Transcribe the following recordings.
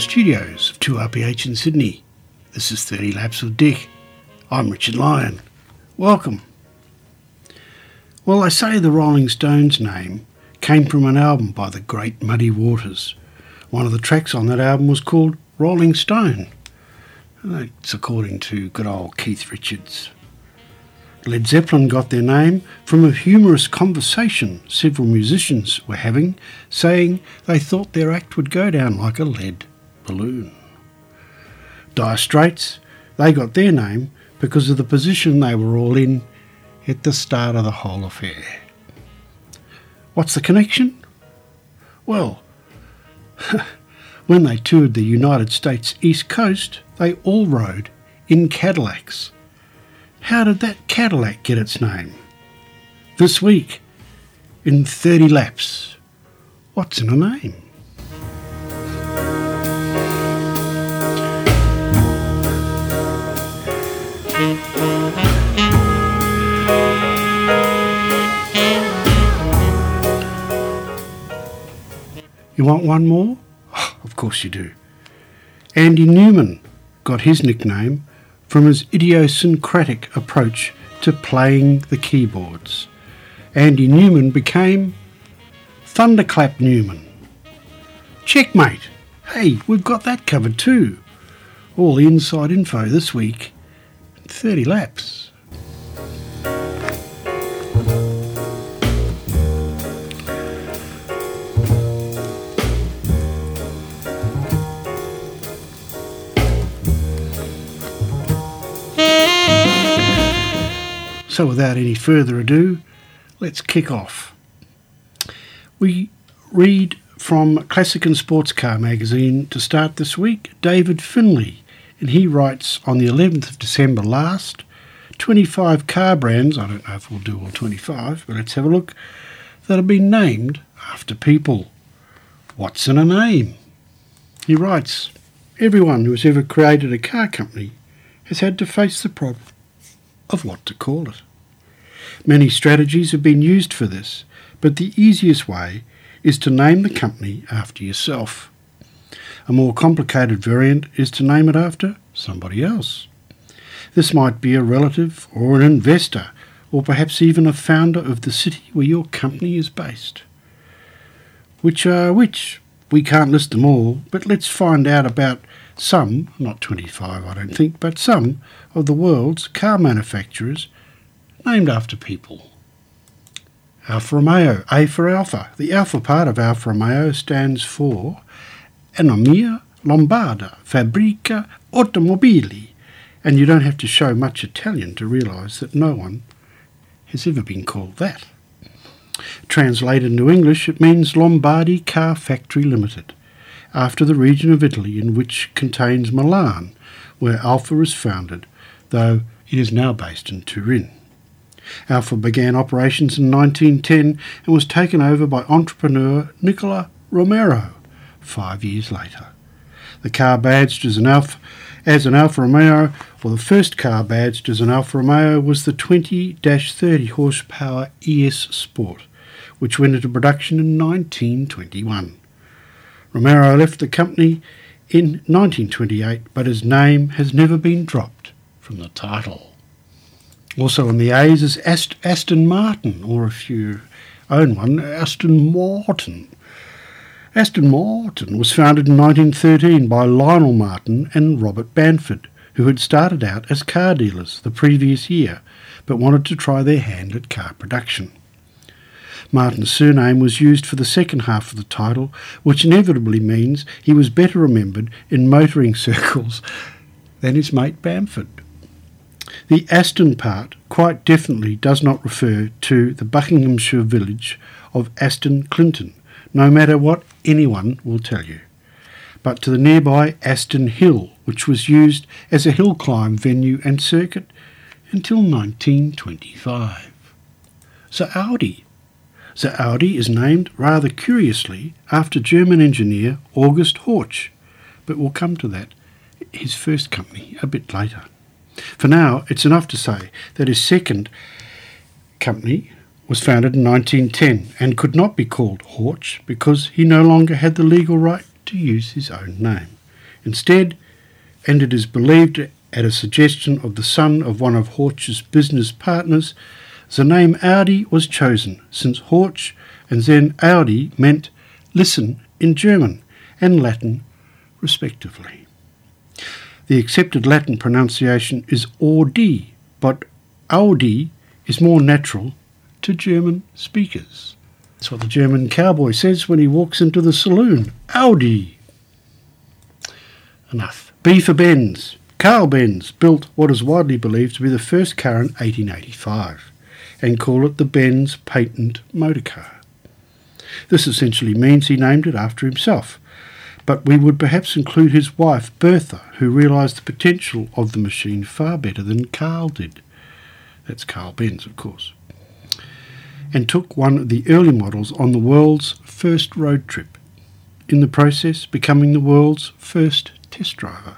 studios of 2RPH in Sydney. This is 30 Laps with Dick. I'm Richard Lyon. Welcome. Well, they say the Rolling Stones name came from an album by the great Muddy Waters. One of the tracks on that album was called Rolling Stone. That's according to good old Keith Richards. Led Zeppelin got their name from a humorous conversation several musicians were having, saying they thought their act would go down like a lead balloon. Dire Straits, they got their name because of the position they were all in at the start of the whole affair. What's the connection? Well, when they toured the United States East Coast, they all rode in Cadillacs. How did that Cadillac get its name? This week, in 30 Laps, what's in a name? You want one more? Oh, of course you do. Andy Newman got his nickname from his idiosyncratic approach to playing the keyboards. Andy Newman became Thunderclap Newman. Checkmate! Hey, we've got that covered too. All the inside info this week, 30 Laps. So without any further ado, let's kick off. We read from Classic and Sports Car magazine to start this week, David Finley, and he writes on the 11th of December last, 25 car brands, I don't know if we'll do all 25, but let's have a look, that have been named after people. What's in a name? He writes, everyone who has ever created a car company has had to face the problem of what to call it. Many strategies have been used for this, but the easiest way is to name the company after yourself. A more complicated variant is to name it after somebody else. This might be a relative or an investor, or perhaps even a founder of the city where your company is based. Which are which? We can't list them all, but let's find out about some, not 25 I don't think, but some of the world's car manufacturers named after people. Alfa Romeo, A for Alfa. The Alfa part of Alfa Romeo stands for Economia Lombarda Fabbrica Automobili, and you don't have to show much Italian to realise that no one has ever been called that. Translated into English, it means Lombardy Car Factory Limited, after the region of Italy in which contains Milan, where Alfa is founded, though it is now based in Turin. Alfa began operations in 1910 and was taken over by entrepreneur Nicola Romero 5 years later. The car badged as an Alfa Romeo, or the first car badged as an Alfa Romeo, was the 20-30 horsepower ES Sport, which went into production in 1921. Romero left the company in 1928, but his name has never been dropped from the title. Also on the A's is Aston Martin, or if you own one, Aston Martin. Aston Martin was founded in 1913 by Lionel Martin and Robert Banford, who had started out as car dealers the previous year, but wanted to try their hand at car production. Martin's surname was used for the second half of the title, which inevitably means he was better remembered in motoring circles than his mate Bamford. The Aston part quite definitely does not refer to the Buckinghamshire village of Aston Clinton, no matter what anyone will tell you, but to the nearby Aston Hill, which was used as a hill climb venue and circuit until 1925. The Audi is named rather curiously after German engineer August Horch, but we'll come to that, his first company, a bit later. For now, it's enough to say that his second company was founded in 1910 and could not be called Horch because he no longer had the legal right to use his own name. Instead, and it is believed at a suggestion of the son of one of Horch's business partners, the name Audi was chosen, since Horch and then Audi meant listen in German and Latin respectively. The accepted Latin pronunciation is Audi, but Audi is more natural to German speakers. That's what the German cowboy says when he walks into the saloon. Audi. Enough. B for Benz. Carl Benz built what is widely believed to be the first car in 1885 and call it the Benz patent motor car. This essentially means he named it after himself, but we would perhaps include his wife Bertha, who realised the potential of the machine far better than Carl did. That's Carl Benz, of course, and took one of the early models on the world's first road trip, in the process becoming the world's first test driver.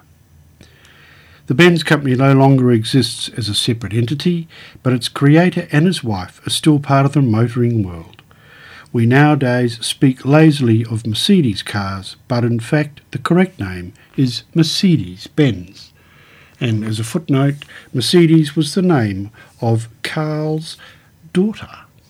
The Benz company no longer exists as a separate entity, but its creator and his wife are still part of the motoring world. We nowadays speak lazily of Mercedes cars, but in fact the correct name is Mercedes-Benz. And as a footnote, Mercedes was the name of Carl's daughter.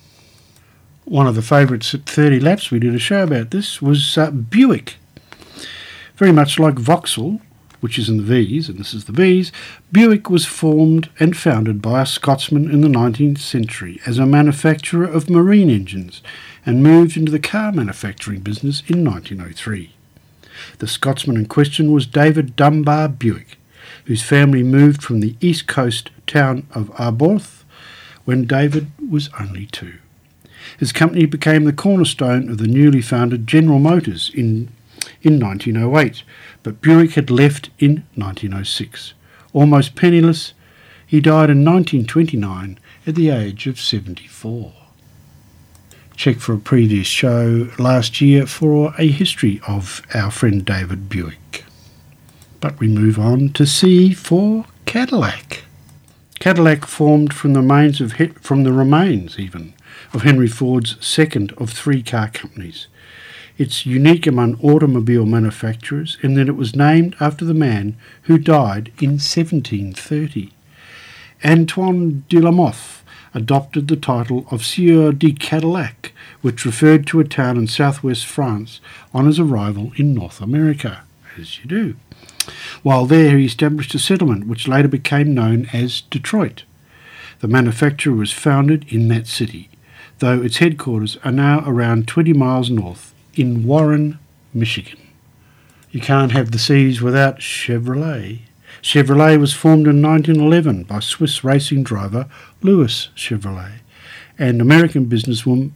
One of the favourites at 30 Laps, we did a show about this, was Buick. Very much like Vauxhall, which is in the V's, and this is the V's, Buick was formed and founded by a Scotsman in the 19th century as a manufacturer of marine engines and moved into the car manufacturing business in 1903. The Scotsman in question was David Dunbar Buick, whose family moved from the east coast town of Arbroath when David was only 2. His company became the cornerstone of the newly founded General Motors in 1908, but Buick had left in 1906. Almost penniless, he died in 1929 at the age of 74. Check for a previous show last year for a history of our friend David Buick. But we move on to C for Cadillac. Cadillac formed from the remains of Henry Ford's second of 3 car companies. It's unique among automobile manufacturers in that it was named after the man who died in 1730. Antoine de la Mothe adopted the title of Sieur de Cadillac, which referred to a town in southwest France on his arrival in North America, as you do. While there, he established a settlement which later became known as Detroit. The manufacturer was founded in that city, though its headquarters are now around 20 miles north in Warren, Michigan. You can't have the C's without Chevrolet. Chevrolet was formed in 1911 by Swiss racing driver Louis Chevrolet and American businessman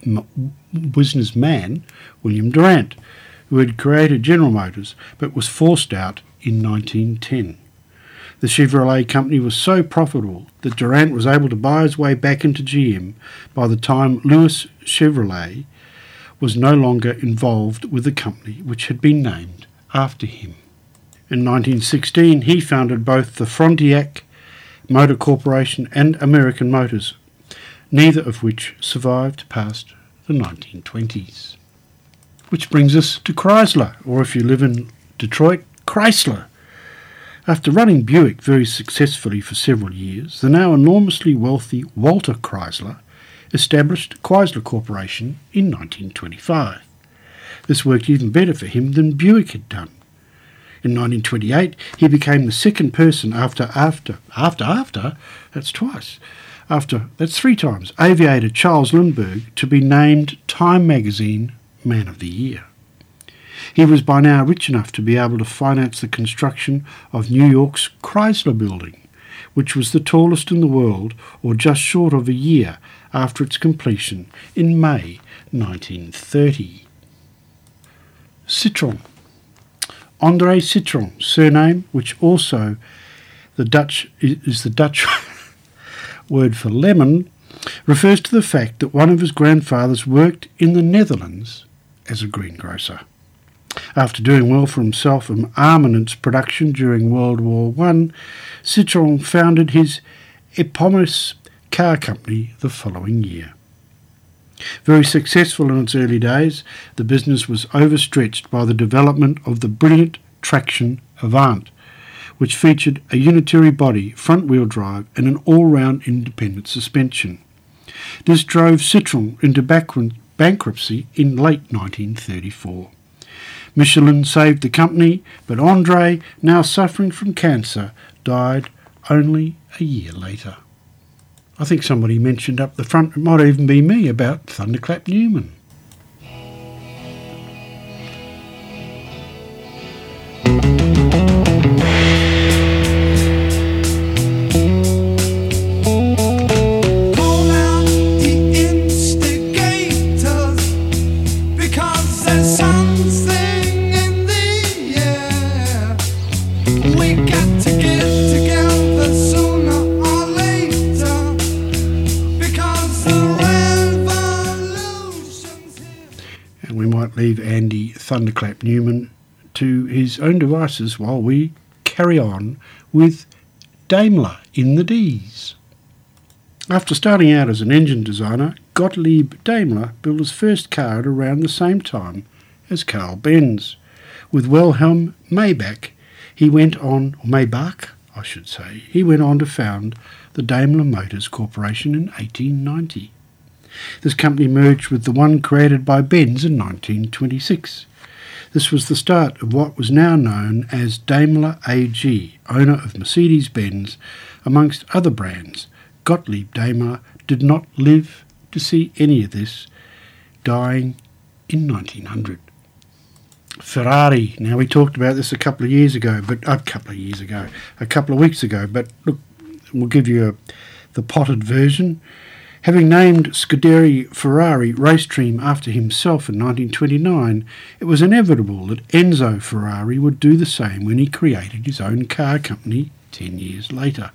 William Durant, who had created General Motors but was forced out in 1910. The Chevrolet company was so profitable that Durant was able to buy his way back into GM by the time Louis Chevrolet was no longer involved with the company which had been named after him. In 1916, he founded both the Frontiac Motor Corporation and American Motors, neither of which survived past the 1920s. Which brings us to Chrysler, or if you live in Detroit, Chrysler. After running Buick very successfully for several years, the now enormously wealthy Walter Chrysler established Chrysler Corporation in 1925. This worked even better for him than Buick had done. In 1928, he became the second person after, that's 3 times, aviator Charles Lindbergh to be named Time Magazine Man of the Year. He was by now rich enough to be able to finance the construction of New York's Chrysler Building, which was the tallest in the world, or just short of a year after its completion in May 1930. Citroën. André Citroën, surname which also is the Dutch word for lemon, refers to the fact that one of his grandfathers worked in the Netherlands as a greengrocer. After doing well for himself in armaments production during World War I, Citroën founded his eponymous car company the following year. Very successful in its early days, the business was overstretched by the development of the brilliant traction Avant, which featured a unitary body, front-wheel drive and an all-round independent suspension. This drove Citroën into bankruptcy in late 1934. Michelin saved the company, but André, now suffering from cancer, died only a year later. I think somebody mentioned up the front, it might even be me, about Thunderclap Newman. Leave Andy Thunderclap Newman to his own devices while we carry on with Daimler in the D's. After starting out as an engine designer, Gottlieb Daimler built his first car at around the same time as Carl Benz. With Wilhelm Maybach, he went on to found the Daimler Motors Corporation in 1890. This company merged with the one created by Benz in 1926. This was the start of what was now known as Daimler AG, owner of Mercedes-Benz, amongst other brands. Gottlieb Daimler did not live to see any of this, dying in 1900. Ferrari. Now, we talked about this a couple of weeks ago, but look, we'll give you the potted version. Having named Scuderia Ferrari Raceteam after himself in 1929, it was inevitable that Enzo Ferrari would do the same when he created his own car company 10 years later.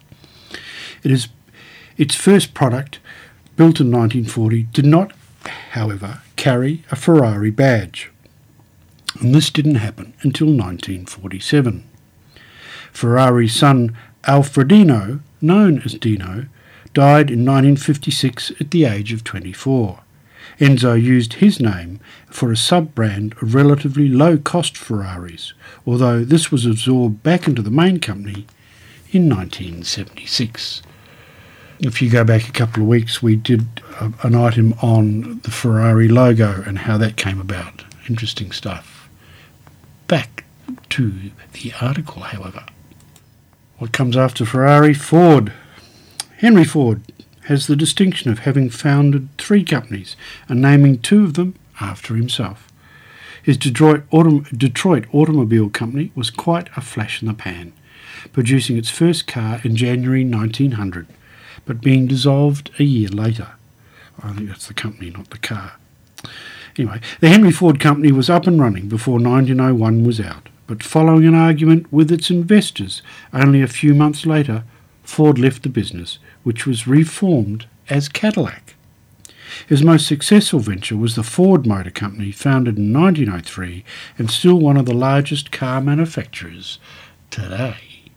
Its first product, built in 1940, did not, however, carry a Ferrari badge, and this didn't happen until 1947. Ferrari's son Alfredino, known as Dino, died in 1956 at the age of 24. Enzo used his name for a sub-brand of relatively low-cost Ferraris, although this was absorbed back into the main company in 1976. If you go back a couple of weeks, we did an item on the Ferrari logo and how that came about. Interesting stuff. Back to the article, however. What comes after Ferrari? Ford. Henry Ford has the distinction of having founded 3 companies and naming 2 of them after himself. His Detroit Automobile Company was quite a flash in the pan, producing its first car in January 1900, but being dissolved a year later. I think that's the company, not the car. Anyway, the Henry Ford Company was up and running before 1901 was out, but following an argument with its investors only a few months later, Ford left the business, which was reformed as Cadillac. His most successful venture was the Ford Motor Company, founded in 1903 and still one of the largest car manufacturers today.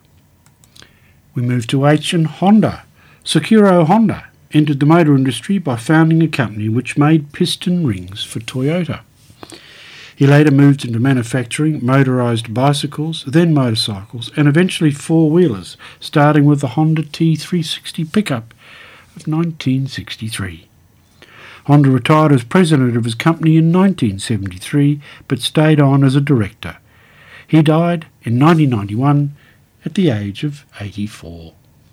We move to H and Honda. Soichiro Honda entered the motor industry by founding a company which made piston rings for Toyota. He later moved into manufacturing motorised bicycles, then motorcycles, and eventually four-wheelers, starting with the Honda T360 pickup of 1963. Honda retired as president of his company in 1973, but stayed on as a director. He died in 1991 at the age of 84.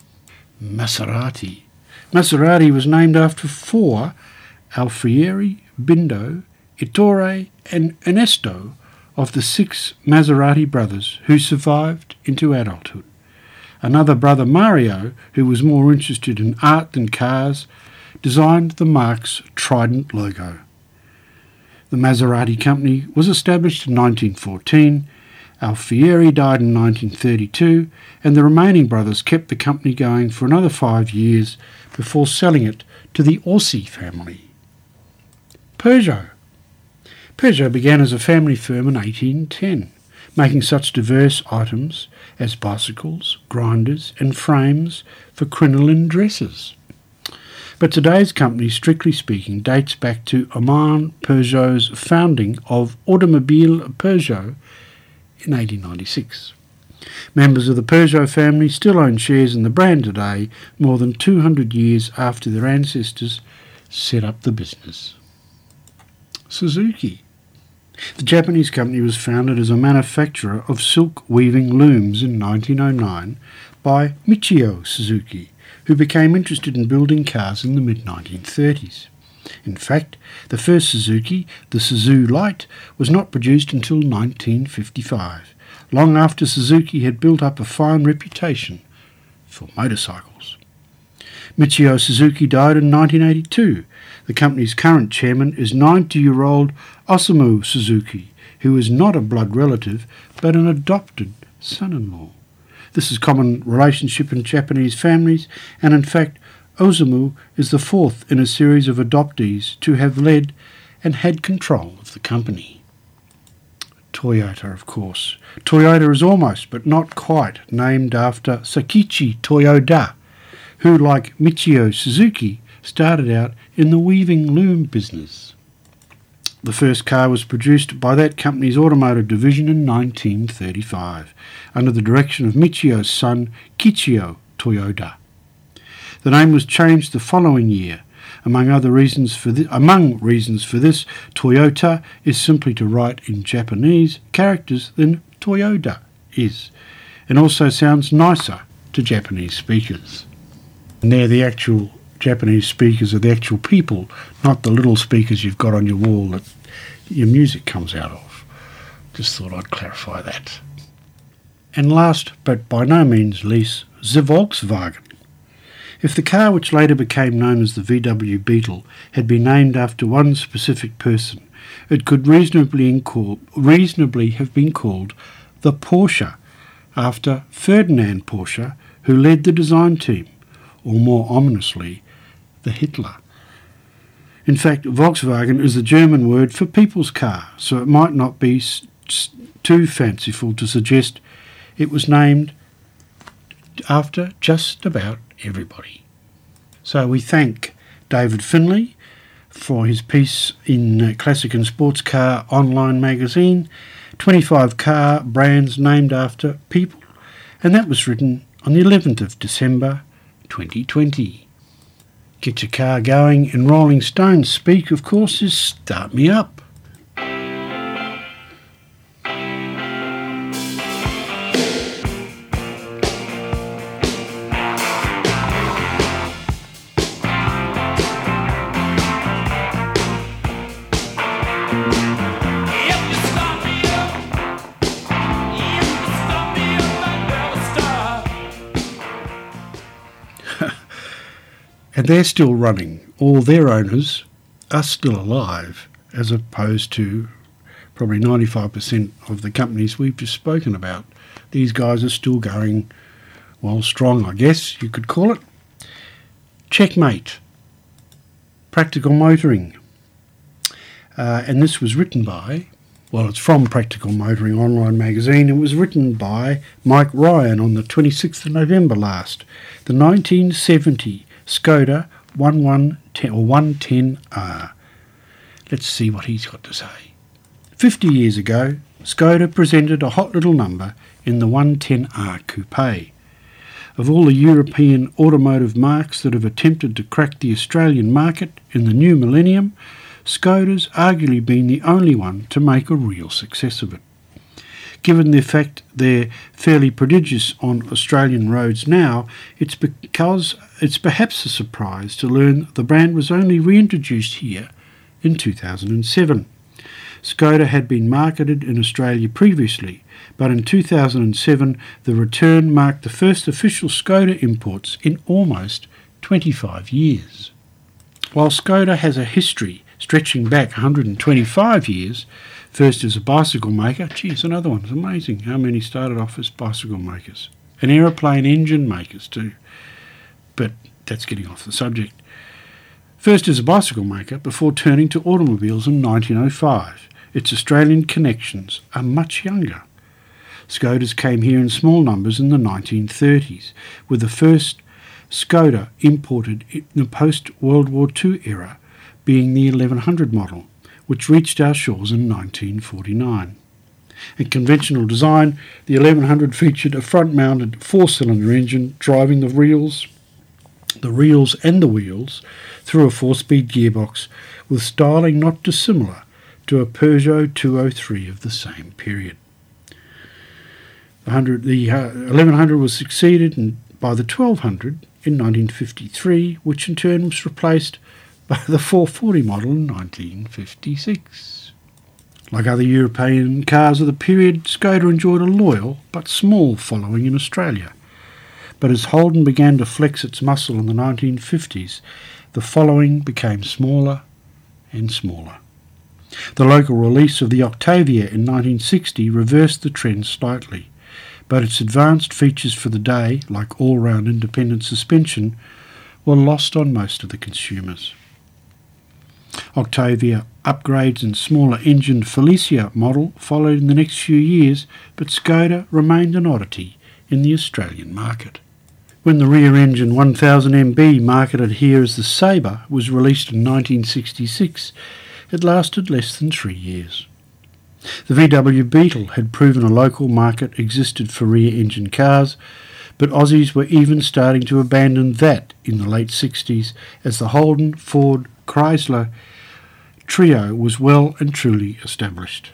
Maserati. Maserati was named after 4, Alfieri, Bindo, Ettore and Ernesto, of the 6 Maserati brothers who survived into adulthood. Another brother, Mario, who was more interested in art than cars, designed the marque's trident logo. The Maserati company was established in 1914. Alfieri died in 1932, and the remaining brothers kept the company going for another 5 years before selling it to the Orsi family. Peugeot. Peugeot began as a family firm in 1810, making such diverse items as bicycles, grinders and frames for crinoline dresses. But today's company, strictly speaking, dates back to Armand Peugeot's founding of Automobile Peugeot in 1896. Members of the Peugeot family still own shares in the brand today, more than 200 years after their ancestors set up the business. Suzuki. The Japanese company was founded as a manufacturer of silk weaving looms in 1909 by Michio Suzuki, who became interested in building cars in the mid-1930s. In fact, the first Suzuki, the Suzu Light, was not produced until 1955, long after Suzuki had built up a fine reputation for motorcycles. Michio Suzuki died in 1982. The company's current chairman is 90-year-old Osamu Suzuki, who is not a blood relative but an adopted son-in-law. This is a common relationship in Japanese families, and in fact, Osamu is the fourth in a series of adoptees to have led and had control of the company. Toyota, of course. Toyota is almost, but not quite, named after Sakichi Toyoda, who, like Michio Suzuki, started out in the weaving loom business. The first car was produced by that company's automotive division in 1935, under the direction of Michio's son, Kichio Toyoda. The name was changed the following year. Among reasons for this, Toyota is simply to write in Japanese characters than Toyoda is, and also sounds nicer to Japanese speakers. And they're the actual Japanese speakers are the actual people, not the little speakers you've got on your wall that your music comes out of. Just thought I'd clarify that. And last, but by no means least, the Volkswagen. If the car which later became known as the VW Beetle had been named after one specific person, it could reasonably have been called the Porsche, after Ferdinand Porsche, who led the design team, or more ominously, the Hitler. In fact, Volkswagen is the German word for people's car, so it might not be too fanciful to suggest it was named after just about everybody. So we thank David Finlay for his piece in Classic and Sports Car Online magazine, 25 car brands named after people, and that was written on the 11th of December 2020. Get your car going, and Rolling Stones speak, of course, is Start Me Up. And they're still running. All their owners are still alive, as opposed to probably 95% of the companies we've just spoken about. These guys are still going, well, strong, I guess you could call it. Checkmate, Practical Motoring. And this was written by, well, it's from Practical Motoring Online magazine. It was written by Mike Ryan on the 26th of November last. The 1970 Skoda 110R. Let's see what he's got to say. 50 years ago, Skoda presented a hot little number in the 110R Coupe. Of all the European automotive marques that have attempted to crack the Australian market in the new millennium, Skoda's arguably been the only one to make a real success of it. Given the fact they're fairly prodigious on Australian roads now, it's perhaps a surprise to learn the brand was only reintroduced here in 2007. Skoda had been marketed in Australia previously, but in 2007 the return marked the first official Skoda imports in almost 25 years. While Skoda has a history stretching back 125 years, first as a bicycle maker, geez, another one, it's amazing how many started off as bicycle makers, and aeroplane engine makers too, but that's getting off the subject. First as a bicycle maker before turning to automobiles in 1905. Its Australian connections are much younger. Skodas came here in small numbers in the 1930s, with the first Skoda imported in the post-World War II era being the 1100 model, which reached our shores in 1949. In conventional design, the 1100 featured a front-mounted four-cylinder engine driving the reels and the wheels through a four-speed gearbox with styling not dissimilar to a Peugeot 203 of the same period. The 1100 was succeeded by the 1200 in 1953, which in turn was replaced by the 440 model in 1956. Like other European cars of the period, Skoda enjoyed a loyal but small following in Australia. But as Holden began to flex its muscle in the 1950s, the following became smaller and smaller. The local release of the Octavia in 1960 reversed the trend slightly, but its advanced features for the day, like all-round independent suspension, were lost on most of the consumers. Octavia upgrades and smaller engined Felicia model followed in the next few years, but Skoda remained an oddity in the Australian market. When the rear-engine 1000MB, marketed here as the Sabre, was released in 1966, it lasted less than 3 years. The VW Beetle had proven a local market existed for rear-engine cars, but Aussies were even starting to abandon that in the late 60s as the Holden, Ford, Chrysler trio was well and truly established.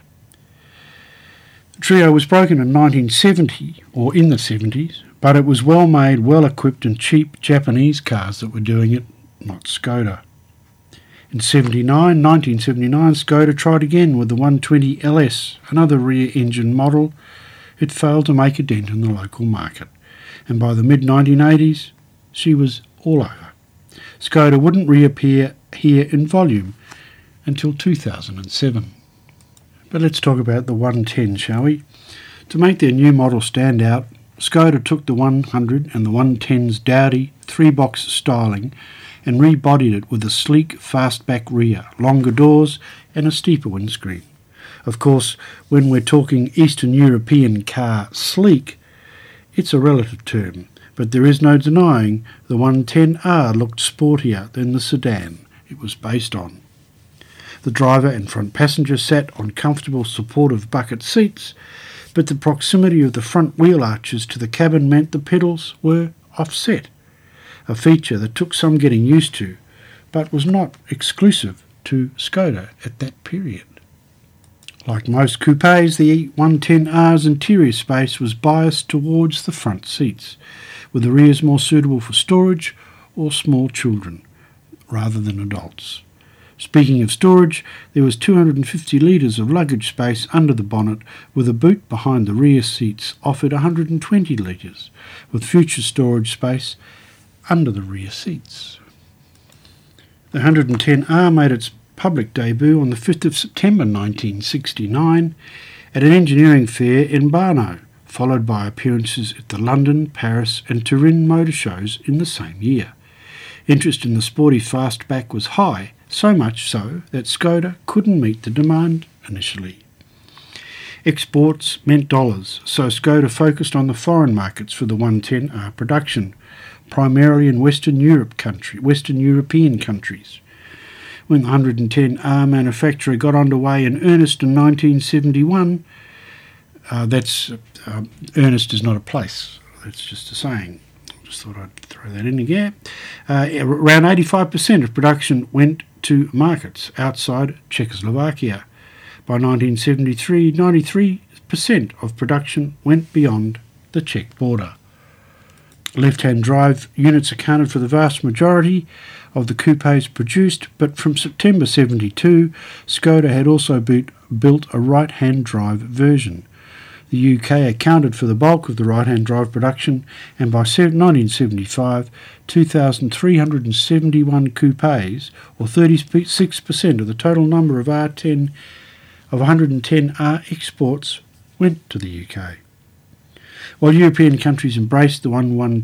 The trio was broken in 1970, or in the 70s, but it was well-made, well-equipped and cheap Japanese cars that were doing it, not Skoda. In 1979, Skoda tried again with the 120 LS, another rear-engine model. It failed to make a dent in the local market, and by the mid-1980s, she was all over. Skoda wouldn't reappear here in volume until 2007. But let's talk about the 110, shall we? To make their new model stand out, Skoda took the 100 and the 110's dowdy three-box styling and rebodied it with a sleek fastback rear, longer doors and a steeper windscreen. Of course, when we're talking Eastern European car sleek, it's a relative term, but there is no denying the 110R looked sportier than the sedan it was based on. The driver and front passenger sat on comfortable supportive bucket seats, but the proximity of the front wheel arches to the cabin meant the pedals were offset, a feature that took some getting used to, but was not exclusive to Skoda at that period. Like most coupes, the 110R's interior space was biased towards the front seats, with the rears more suitable for storage or small children rather than adults. Speaking of storage, there was 250 litres of luggage space under the bonnet, with a boot behind the rear seats offered 120 litres, with future storage space under the rear seats. The 110R made its public debut on the 5th of September 1969 at an engineering fair in Brno, followed by appearances at the London, Paris and Turin motor shows in the same year. Interest in the sporty fastback was high, so much so that Skoda couldn't meet the demand initially. Exports meant dollars, so Skoda focused on the foreign markets for the 110R production, primarily in Western European countries. When the 110R manufacture got underway in earnest in 1971, earnest is not a place, that's just a saying. Just thought I'd throw that in again. Around 85% of production went to markets outside Czechoslovakia. By 1973, 93% of production went beyond the Czech border. Left-hand drive units accounted for the vast majority of the coupes produced, but from September 72, Skoda had also built a right-hand drive version. The UK accounted for the bulk of the right-hand drive production, and by 1975, 2,371 coupes, or 36% of the total number of 110R exports, went to the UK. While European countries embraced the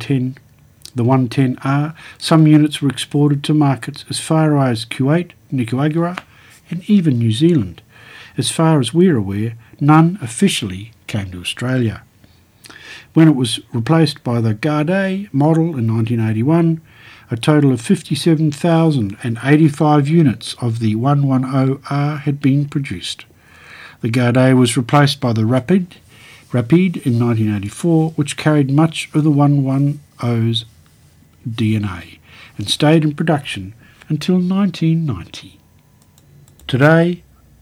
110R, some units were exported to markets as far as Kuwait, Nicaragua, and even New Zealand. As far as we're aware, none officially came to Australia. When it was replaced by the Gardé model in 1981, a total of 57,085 units of the 110R had been produced. The Gaudet was replaced by the Rapide in 1984, which carried much of the 110's DNA and stayed in production until 1990. Today,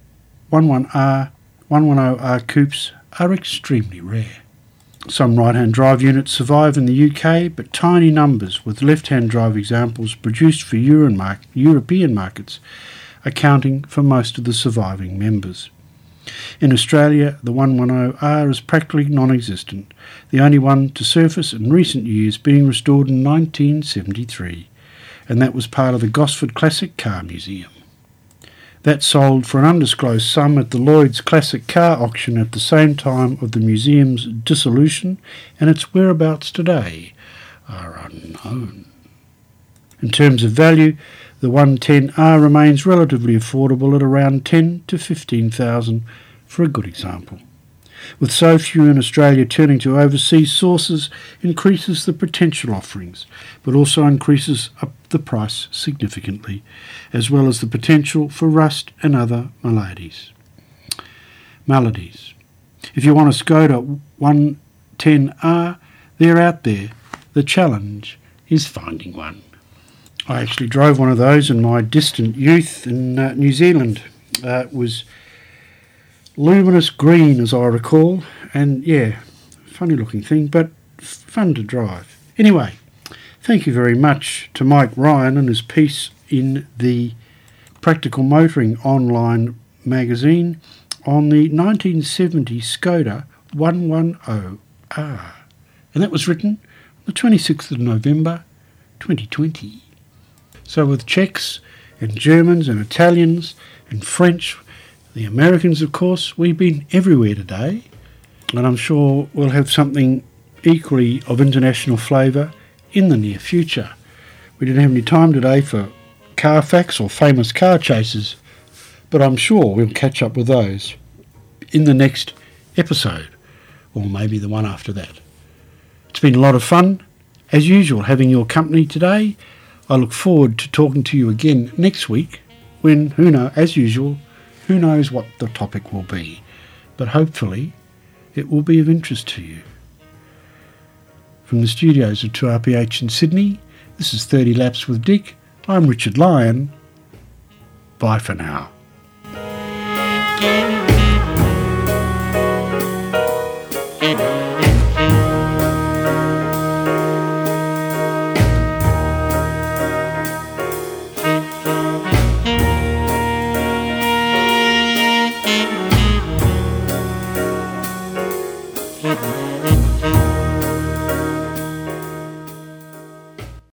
110R coupes are extremely rare. Some right-hand drive units survive in the UK, but tiny numbers, with left-hand drive examples produced for European markets accounting for most of the surviving members. In Australia, the 110R is practically non-existent, the only one to surface in recent years being restored in 1973, and that was part of the Gosford Classic Car Museum. That sold for an undisclosed sum at the Lloyd's Classic Car Auction at the same time of the museum's dissolution, and its whereabouts today are unknown. In terms of value, the 110R remains relatively affordable at around $10,000 to $15,000 for a good example. With so few in Australia turning to overseas sources increases the potential offerings, but also increases up the price significantly, as well as the potential for rust and other maladies. If you want a Skoda 110R, they're out there. The challenge is finding one. I actually drove one of those in my distant youth in New Zealand. It was luminous green, as I recall, and yeah, funny looking thing, but fun to drive. Anyway, thank you very much to Mike Ryan and his piece in the Practical Motoring online magazine on the 1970 Skoda 110R. And that was written on the 26th of November 2020. So with Czechs and Germans and Italians and French, the Americans, of course, we've been everywhere today, and I'm sure we'll have something equally of international flavour in the near future. We didn't have any time today for car facts or famous car chases, but I'm sure we'll catch up with those in the next episode, or maybe the one after that. It's been a lot of fun, as usual, having your company today. I look forward to talking to you again next week when, who knows what the topic will be, but hopefully it will be of interest to you. From the studios of 2RPH in Sydney, this is 30 Laps with Dick. I'm Richard Lyon. Bye for now.